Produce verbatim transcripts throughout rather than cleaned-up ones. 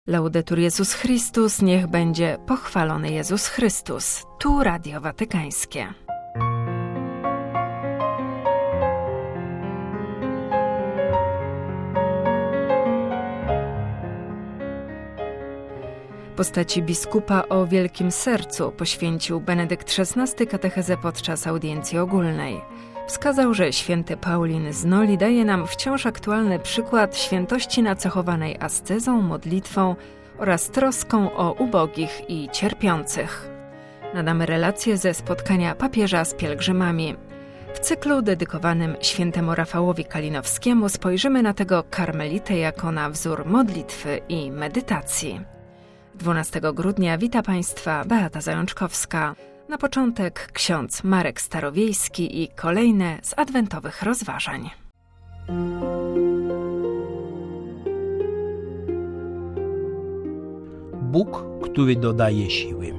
Laudetur Jezus Chrystus, niech będzie pochwalony Jezus Chrystus. Tu Radio Watykańskie. Postaci biskupa o wielkim sercu poświęcił Benedykt szesnasty katechezę podczas audiencji ogólnej. Wskazał, że święty Paulin z Noli daje nam wciąż aktualny przykład świętości nacechowanej ascezą, modlitwą oraz troską o ubogich i cierpiących. Nadamy relację ze spotkania papieża z pielgrzymami. W cyklu dedykowanym świętemu Rafałowi Kalinowskiemu spojrzymy na tego karmelitę jako na wzór modlitwy i medytacji. dwunastego grudnia wita Państwa Beata Zajączkowska. Na początek ksiądz Marek Starowiejski i kolejne z adwentowych rozważań. Bóg, który dodaje siły.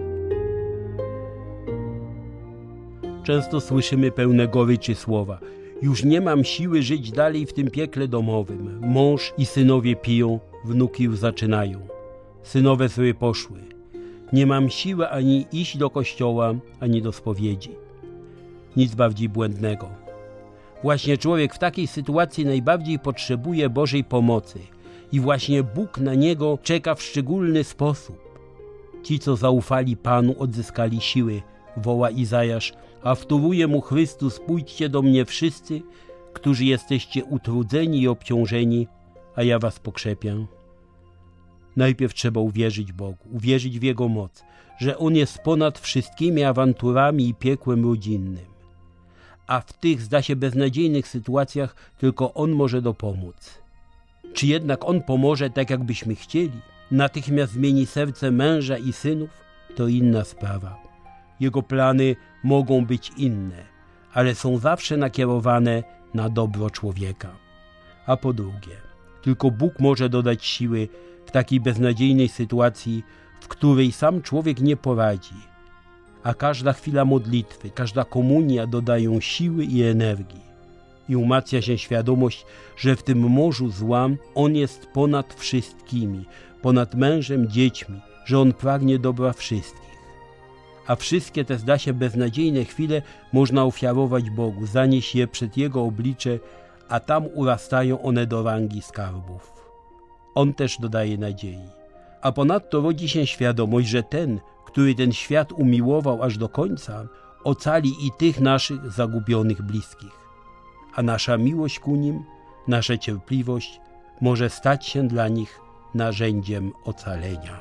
Często słyszymy pełne goryczy słowa. Już nie mam siły żyć dalej w tym piekle domowym. Mąż i synowie piją, wnuki już zaczynają. Synowe sobie poszły. Nie mam siły ani iść do kościoła, ani do spowiedzi. Nic bardziej błędnego. Właśnie człowiek w takiej sytuacji najbardziej potrzebuje Bożej pomocy i właśnie Bóg na niego czeka w szczególny sposób. Ci, co zaufali Panu, odzyskali siły, woła Izajasz, a wtóruje mu Chrystus: pójdźcie do mnie wszyscy, którzy jesteście utrudzeni i obciążeni, a ja was pokrzepię. Najpierw trzeba uwierzyć Bogu, uwierzyć w Jego moc, że On jest ponad wszystkimi awanturami i piekłem rodzinnym. A w tych, zda się, beznadziejnych sytuacjach tylko On może dopomóc. Czy jednak On pomoże tak, jakbyśmy chcieli? Natychmiast zmieni serce męża i synów? To inna sprawa. Jego plany mogą być inne, ale są zawsze nakierowane na dobro człowieka. A po drugie, tylko Bóg może dodać siły w takiej beznadziejnej sytuacji, w której sam człowiek nie poradzi. A każda chwila modlitwy, każda komunia dodają siły i energii. I umacnia się świadomość, że w tym morzu zła On jest ponad wszystkimi, ponad mężem, dziećmi, że On pragnie dobra wszystkich. A wszystkie te, zda się, beznadziejne chwile można ofiarować Bogu, zanieść je przed Jego oblicze, a tam urastają one do rangi skarbów. On też dodaje nadziei. A ponadto rodzi się świadomość, że ten, który ten świat umiłował aż do końca, ocali i tych naszych zagubionych bliskich. A nasza miłość ku nim, nasza cierpliwość może stać się dla nich narzędziem ocalenia.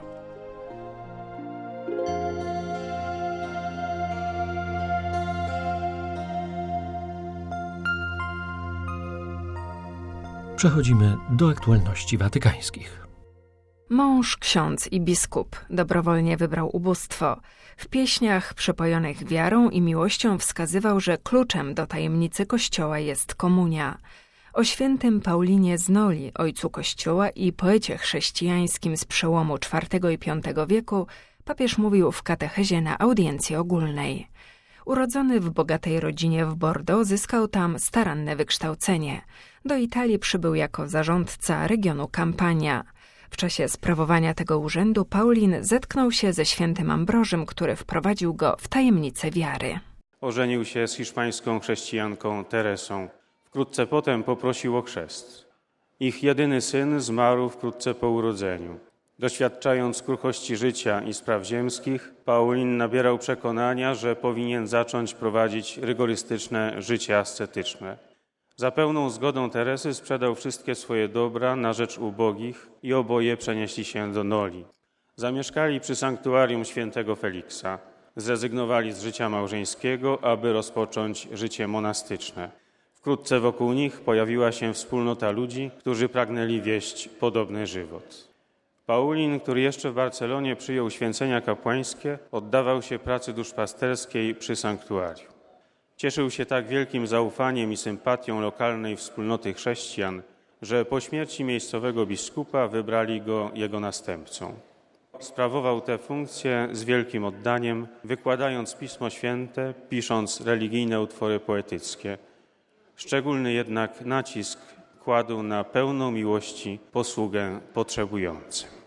Przechodzimy do aktualności watykańskich. Mąż, ksiądz i biskup dobrowolnie wybrał ubóstwo. W pieśniach przepojonych wiarą i miłością wskazywał, że kluczem do tajemnicy Kościoła jest komunia. O świętym Paulinie z Noli, ojcu Kościoła i poecie chrześcijańskim z przełomu czwartego i piątego wieku, papież mówił w katechezie na audiencji ogólnej. Urodzony w bogatej rodzinie w Bordeaux, zyskał tam staranne wykształcenie. Do Italii przybył jako zarządca regionu Campania. W czasie sprawowania tego urzędu Paulin zetknął się ze świętym Ambrożym, który wprowadził go w tajemnicę wiary. Ożenił się z hiszpańską chrześcijanką Teresą. Wkrótce potem poprosił o chrzest. Ich jedyny syn zmarł wkrótce po urodzeniu. Doświadczając kruchości życia i spraw ziemskich, Paulin nabierał przekonania, że powinien zacząć prowadzić rygorystyczne życie ascetyczne. Za pełną zgodą Teresy sprzedał wszystkie swoje dobra na rzecz ubogich i oboje przenieśli się do Noli. Zamieszkali przy sanktuarium świętego Feliksa. Zrezygnowali z życia małżeńskiego, aby rozpocząć życie monastyczne. Wkrótce wokół nich pojawiła się wspólnota ludzi, którzy pragnęli wieść podobny żywot. Paulin, który jeszcze w Barcelonie przyjął święcenia kapłańskie, oddawał się pracy duszpasterskiej przy sanktuarium. Cieszył się tak wielkim zaufaniem i sympatią lokalnej wspólnoty chrześcijan, że po śmierci miejscowego biskupa wybrali go jego następcą. Sprawował tę funkcję z wielkim oddaniem, wykładając Pismo Święte, pisząc religijne utwory poetyckie. Szczególny jednak nacisk kładł na pełną miłości posługę potrzebującym.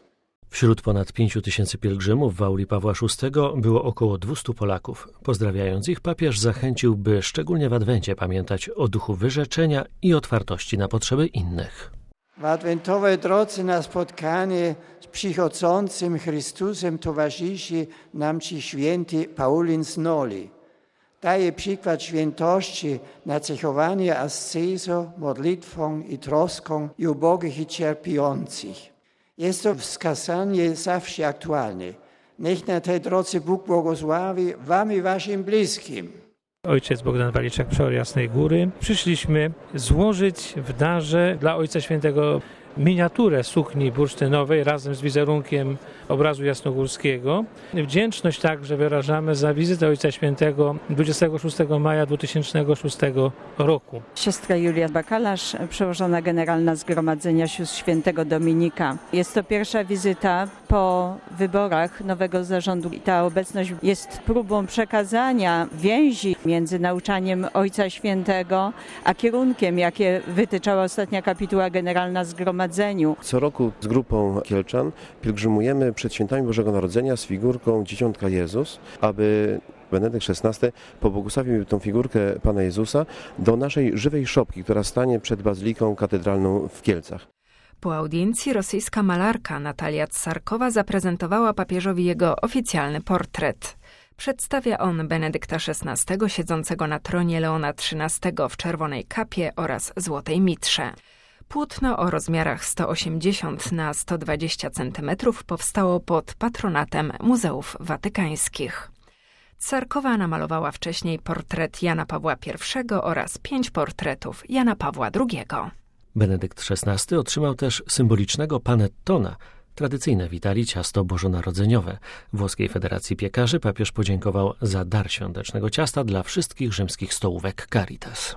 Wśród ponad pięciu tysięcy pielgrzymów w auli Pawła szóstego było około dwustu Polaków. Pozdrawiając ich, papież zachęcił, by szczególnie w Adwencie pamiętać o duchu wyrzeczenia i otwartości na potrzeby innych. W adwentowej drodze na spotkanie z przychodzącym Chrystusem towarzyszy nam ci święty Paulin z Noli. Daje przykład świętości nacechowania ascezą, modlitwą i troską i ubogich i cierpiących. Jest to wskazanie zawsze aktualne. Niech na tej drodze Bóg błogosławi wam i waszym bliskim. Ojciec Bogdan Waliczak, przeor Jasnej Góry. Przyszliśmy złożyć w darze dla Ojca Świętego miniaturę sukni bursztynowej razem z wizerunkiem obrazu jasnogórskiego. Wdzięczność także wyrażamy za wizytę Ojca Świętego dwudziestego szóstego maja dwa tysiące szóstego roku. Siostra Julia Bakalarz, przełożona generalna Zgromadzenia Sióstr Świętego Dominika. Jest to pierwsza wizyta po wyborach nowego zarządu i ta obecność jest próbą przekazania więzi między nauczaniem Ojca Świętego a kierunkiem, jakie wytyczała ostatnia kapituła generalna Zgromadzenia. Co roku z grupą kielczan pielgrzymujemy przed świętami Bożego Narodzenia z figurką Dzieciątka Jezus, aby Benedykt szesnasty pobłogosławił tą figurkę Pana Jezusa do naszej żywej szopki, która stanie przed Bazyliką Katedralną w Kielcach. Po audiencji rosyjska malarka Natalia Tsarkowa zaprezentowała papieżowi jego oficjalny portret. Przedstawia on Benedykta szesnastego siedzącego na tronie Leona trzynastego w czerwonej kapie oraz złotej mitrze. Płótno o rozmiarach sto osiemdziesiąt na sto dwadzieścia centymetrów powstało pod patronatem Muzeów Watykańskich. Tsarkowa namalowała wcześniej portret Jana Pawła pierwszego oraz pięć portretów Jana Pawła drugiego. Benedykt szesnasty otrzymał też symbolicznego panettona, tradycyjne witali ciasto bożonarodzeniowe. Włoskiej Federacji Piekarzy papież podziękował za dar świątecznego ciasta dla wszystkich rzymskich stołówek Caritas.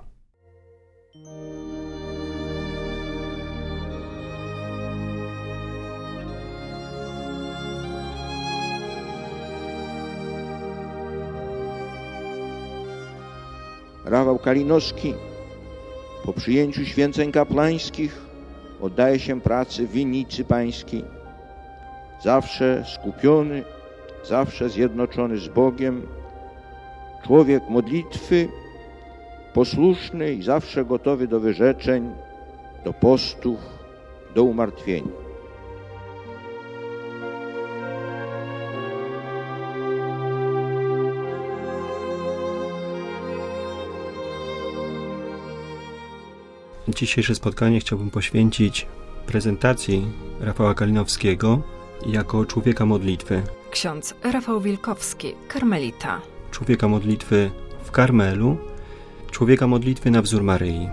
Rafał Kalinowski po przyjęciu święceń kapłańskich oddaje się pracy w winnicy pańskiej. Zawsze skupiony, zawsze zjednoczony z Bogiem, człowiek modlitwy, posłuszny i zawsze gotowy do wyrzeczeń, do postów, do umartwienia. Dzisiejsze spotkanie chciałbym poświęcić prezentacji Rafała Kalinowskiego jako człowieka modlitwy. Ksiądz Rafał Wilkowski, karmelita. Człowieka modlitwy w Karmelu, człowieka modlitwy na wzór Maryi.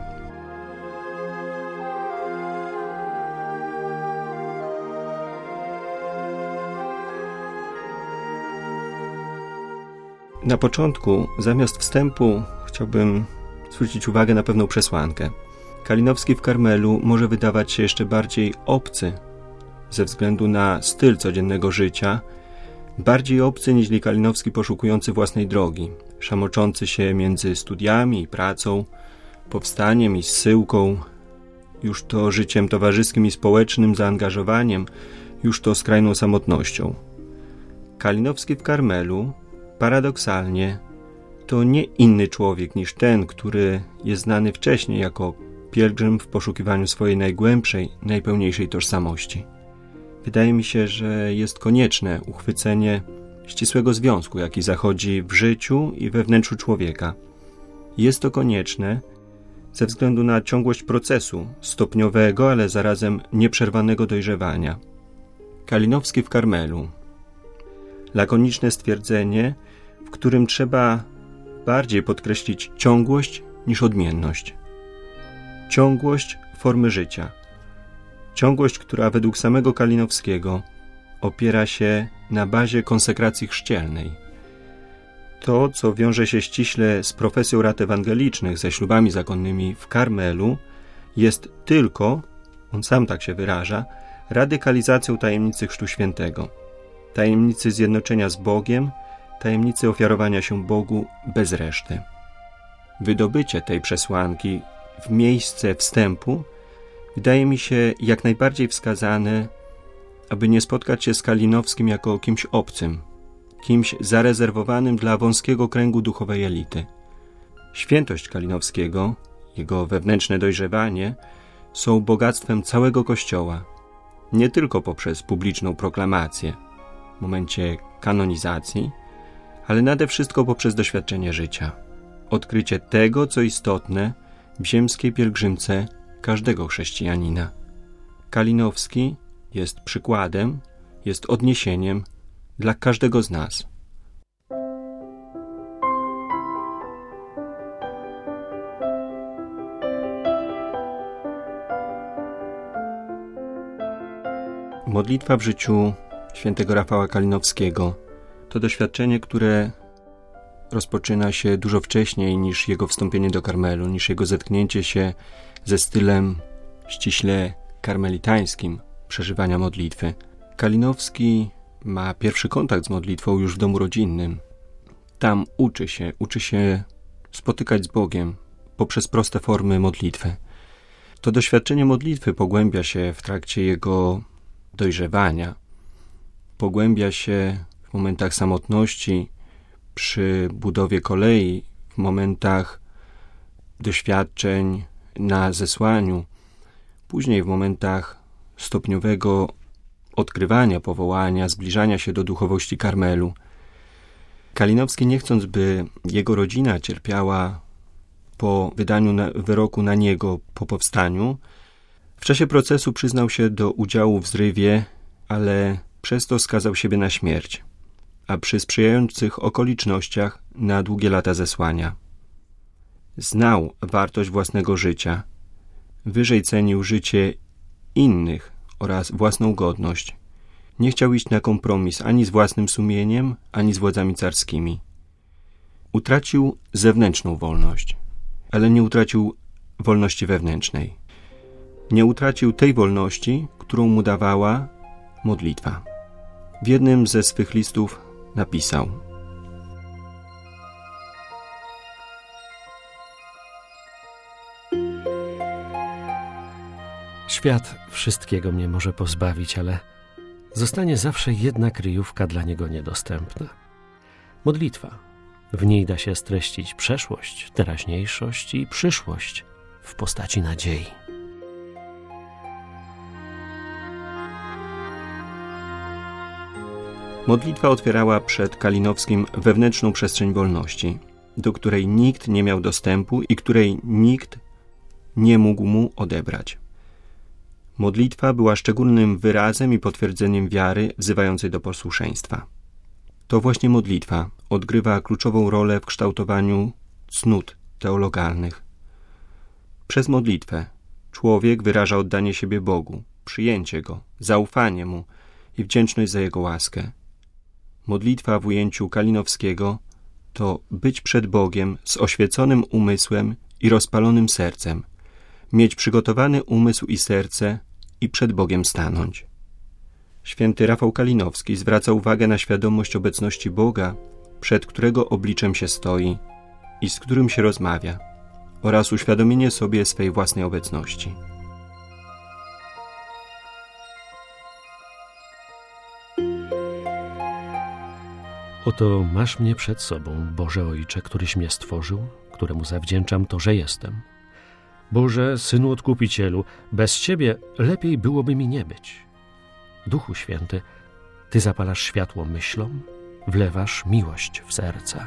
Na początku, zamiast wstępu, chciałbym zwrócić uwagę na pewną przesłankę. Kalinowski w Karmelu może wydawać się jeszcze bardziej obcy ze względu na styl codziennego życia, bardziej obcy niż Kalinowski poszukujący własnej drogi, szamoczący się między studiami i pracą, powstaniem i zsyłką, już to życiem towarzyskim i społecznym zaangażowaniem, już to skrajną samotnością. Kalinowski w Karmelu, paradoksalnie, to nie inny człowiek niż ten, który jest znany wcześniej jako pielgrzym w poszukiwaniu swojej najgłębszej, najpełniejszej tożsamości. Wydaje mi się, że jest konieczne uchwycenie ścisłego związku, jaki zachodzi w życiu i we wnętrzu człowieka. Jest to konieczne ze względu na ciągłość procesu, stopniowego, ale zarazem nieprzerwanego dojrzewania. Kalinowski w Karmelu. Lakoniczne stwierdzenie, w którym trzeba bardziej podkreślić ciągłość niż odmienność. Ciągłość formy życia. Ciągłość, która według samego Kalinowskiego opiera się na bazie konsekracji chrzcielnej. To, co wiąże się ściśle z profesją rat ewangelicznych, ze ślubami zakonnymi w Karmelu, jest tylko, on sam tak się wyraża, radykalizacją tajemnicy Chrztu Świętego, tajemnicy zjednoczenia z Bogiem, tajemnicy ofiarowania się Bogu bez reszty. Wydobycie tej przesłanki w miejsce wstępu wydaje mi się jak najbardziej wskazane aby nie spotkać się z Kalinowskim jako kimś obcym, kimś zarezerwowanym dla wąskiego kręgu duchowej elity. Świętość Kalinowskiego, jego wewnętrzne dojrzewanie są bogactwem całego Kościoła, nie tylko poprzez publiczną proklamację w momencie kanonizacji, ale nade wszystko poprzez doświadczenie życia, odkrycie tego, co istotne w ziemskiej pielgrzymce każdego chrześcijanina. Kalinowski jest przykładem, jest odniesieniem dla każdego z nas. Modlitwa w życiu świętego Rafała Kalinowskiego to doświadczenie, które rozpoczyna się dużo wcześniej niż jego wstąpienie do Karmelu, niż jego zetknięcie się ze stylem ściśle karmelitańskim przeżywania modlitwy. Kalinowski ma pierwszy kontakt z modlitwą już w domu rodzinnym. Tam uczy się, uczy się spotykać z Bogiem poprzez proste formy modlitwy. To doświadczenie modlitwy pogłębia się w trakcie jego dojrzewania, pogłębia się w momentach samotności, przy budowie kolei, w momentach doświadczeń na zesłaniu, później w momentach stopniowego odkrywania powołania, zbliżania się do duchowości Karmelu. Kalinowski, nie chcąc, by jego rodzina cierpiała po wydaniu na, wyroku na niego po powstaniu, w czasie procesu przyznał się do udziału w zrywie, ale przez to skazał siebie na śmierć, a przy sprzyjających okolicznościach na długie lata zesłania. Znał wartość własnego życia, wyżej cenił życie innych oraz własną godność. Nie chciał iść na kompromis ani z własnym sumieniem, ani z władzami carskimi. Utracił zewnętrzną wolność, ale nie utracił wolności wewnętrznej. Nie utracił tej wolności, którą mu dawała modlitwa. W jednym ze swych listów napisał: Świat wszystkiego mnie może pozbawić, ale zostanie zawsze jedna kryjówka dla niego niedostępna. Modlitwa. W niej da się streścić przeszłość, teraźniejszość i przyszłość w postaci nadziei. Modlitwa otwierała przed Kalinowskim wewnętrzną przestrzeń wolności, do której nikt nie miał dostępu i której nikt nie mógł mu odebrać. Modlitwa była szczególnym wyrazem i potwierdzeniem wiary wzywającej do posłuszeństwa. To właśnie modlitwa odgrywa kluczową rolę w kształtowaniu cnót teologalnych. Przez modlitwę człowiek wyraża oddanie siebie Bogu, przyjęcie Go, zaufanie Mu i wdzięczność za Jego łaskę. Modlitwa w ujęciu Kalinowskiego to być przed Bogiem z oświeconym umysłem i rozpalonym sercem, mieć przygotowany umysł i serce i przed Bogiem stanąć. Święty Rafał Kalinowski zwraca uwagę na świadomość obecności Boga, przed którego obliczem się stoi i z którym się rozmawia, oraz uświadomienie sobie swej własnej obecności. Oto masz mnie przed sobą, Boże Ojcze, któryś mnie stworzył, któremu zawdzięczam to, że jestem. Boże, Synu Odkupicielu, bez Ciebie lepiej byłoby mi nie być. Duchu Święty, Ty zapalasz światło myślom, wlewasz miłość w serca.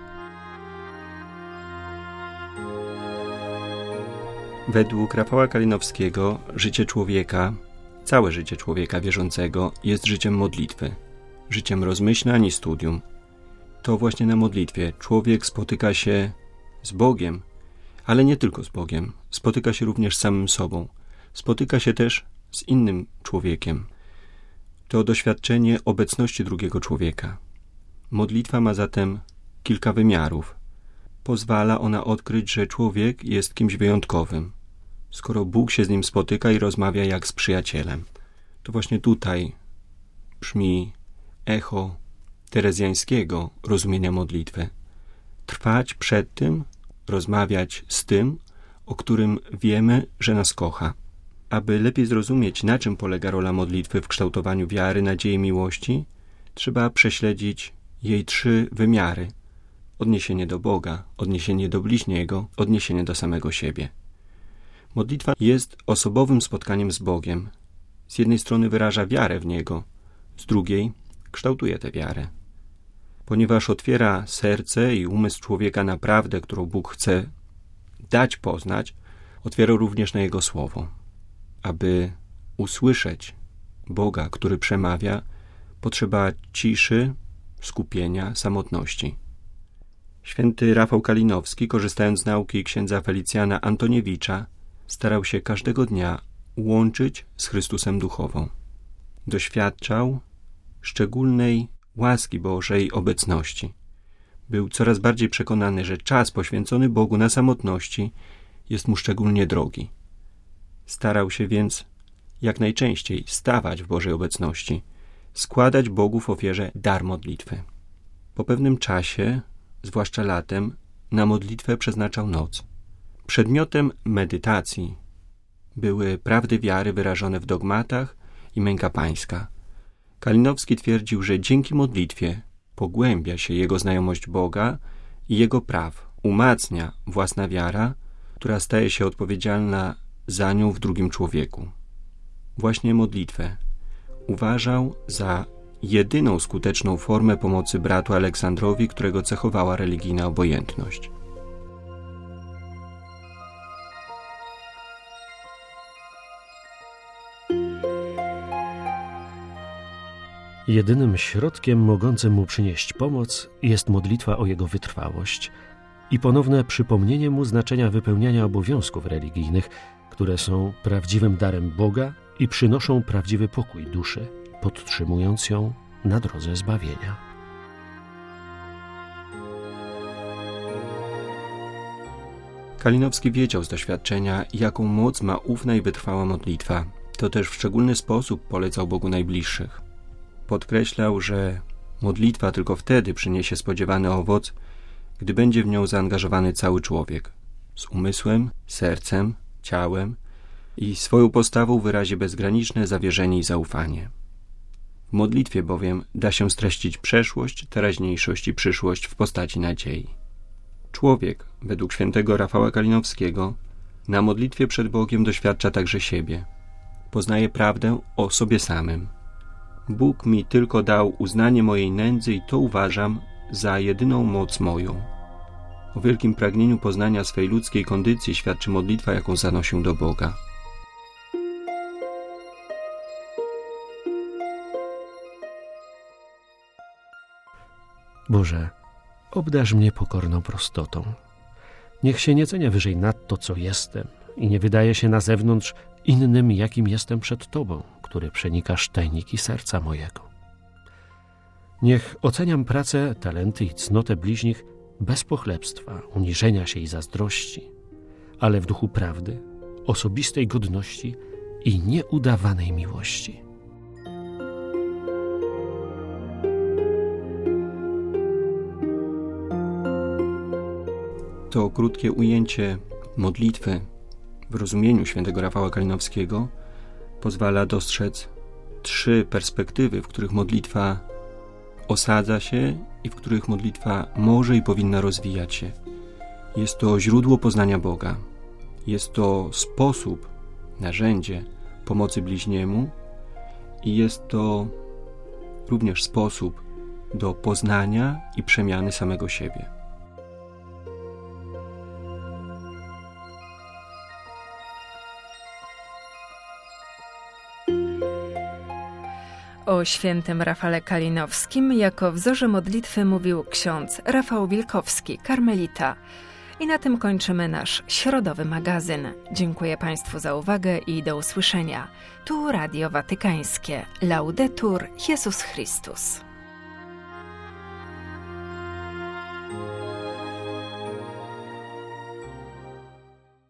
Według Rafała Kalinowskiego życie człowieka, całe życie człowieka wierzącego jest życiem modlitwy, życiem rozmyślań i studium. To właśnie na modlitwie człowiek spotyka się z Bogiem, ale nie tylko z Bogiem. Spotyka się również z samym sobą. Spotyka się też z innym człowiekiem. To doświadczenie obecności drugiego człowieka. Modlitwa ma zatem kilka wymiarów. Pozwala ona odkryć, że człowiek jest kimś wyjątkowym, skoro Bóg się z nim spotyka i rozmawia jak z przyjacielem. To właśnie tutaj brzmi echo terezjańskiego rozumienia modlitwy. Trwać przed tym, rozmawiać z tym, o którym wiemy, że nas kocha. aby lepiej zrozumieć, na czym polega rola modlitwy w kształtowaniu wiary, nadziei, miłości, trzeba prześledzić jej trzy wymiary. Odniesienie do Boga, odniesienie do bliźniego, odniesienie do samego siebie. Modlitwa jest osobowym spotkaniem z Bogiem. Z jednej strony wyraża wiarę w Niego, z drugiej kształtuje tę wiarę. Ponieważ otwiera serce i umysł człowieka na prawdę, którą Bóg chce dać poznać, otwiera również na Jego Słowo. Aby usłyszeć Boga, który przemawia, potrzeba ciszy, skupienia, samotności. Święty Rafał Kalinowski, korzystając z nauki księdza Felicjana Antoniewicza, starał się każdego dnia łączyć z Chrystusem duchowo. Doświadczał szczególnej łaski Bożej obecności. Był coraz bardziej przekonany, że czas poświęcony Bogu na samotności jest mu szczególnie drogi. Starał się więc jak najczęściej stawać w Bożej obecności, składać Bogu w ofierze dar modlitwy. Po pewnym czasie, zwłaszcza latem, na modlitwę przeznaczał noc. Przedmiotem medytacji były prawdy wiary wyrażone w dogmatach i męka pańska. Kalinowski twierdził, że dzięki modlitwie pogłębia się jego znajomość Boga i Jego praw, umacnia własna wiara, która staje się odpowiedzialna za nią w drugim człowieku. Właśnie modlitwę uważał za jedyną skuteczną formę pomocy bratu Aleksandrowi, którego cechowała religijna obojętność. Jedynym środkiem mogącym mu przynieść pomoc jest modlitwa o jego wytrwałość i ponowne przypomnienie mu znaczenia wypełniania obowiązków religijnych, które są prawdziwym darem Boga i przynoszą prawdziwy pokój duszy, podtrzymując ją na drodze zbawienia. Kalinowski wiedział z doświadczenia, jaką moc ma ufna i wytrwała modlitwa. To też w szczególny sposób polecał Bogu najbliższych. Podkreślał, że modlitwa tylko wtedy przyniesie spodziewany owoc, gdy będzie w nią zaangażowany cały człowiek, z umysłem, sercem, ciałem i swoją postawą wyrazi bezgraniczne zawierzenie i zaufanie. W modlitwie bowiem da się streścić przeszłość, teraźniejszość i przyszłość w postaci nadziei. Człowiek, według świętego Rafała Kalinowskiego, na modlitwie przed Bogiem doświadcza także siebie. Poznaje prawdę o sobie samym. Bóg mi tylko dał uznanie mojej nędzy i to uważam za jedyną moc moją. O wielkim pragnieniu poznania swej ludzkiej kondycji świadczy modlitwa, jaką zanosił do Boga. Boże, obdarz mnie pokorną prostotą. Niech się nie cenię wyżej nad to, co jestem i nie wydaje się na zewnątrz innym, jakim jestem przed Tobą, który przenikasz tajniki serca mojego. Niech oceniam pracę, talenty i cnotę bliźnich bez pochlebstwa, uniżenia się i zazdrości, ale w duchu prawdy, osobistej godności i nieudawanej miłości. To krótkie ujęcie modlitwy w rozumieniu świętego Rafała Kalinowskiego pozwala dostrzec trzy perspektywy, w których modlitwa osadza się i w których modlitwa może i powinna rozwijać się. Jest to źródło poznania Boga. Jest to sposób, narzędzie pomocy bliźniemu i jest to również sposób do poznania i przemiany samego siebie. O świętym Rafale Kalinowskim jako wzorze modlitwy mówił ksiądz Rafał Wilkowski, karmelita. I na tym kończymy nasz środowy magazyn. Dziękuję Państwu za uwagę i do usłyszenia. Tu Radio Watykańskie. Laudetur Jezus Chrystus.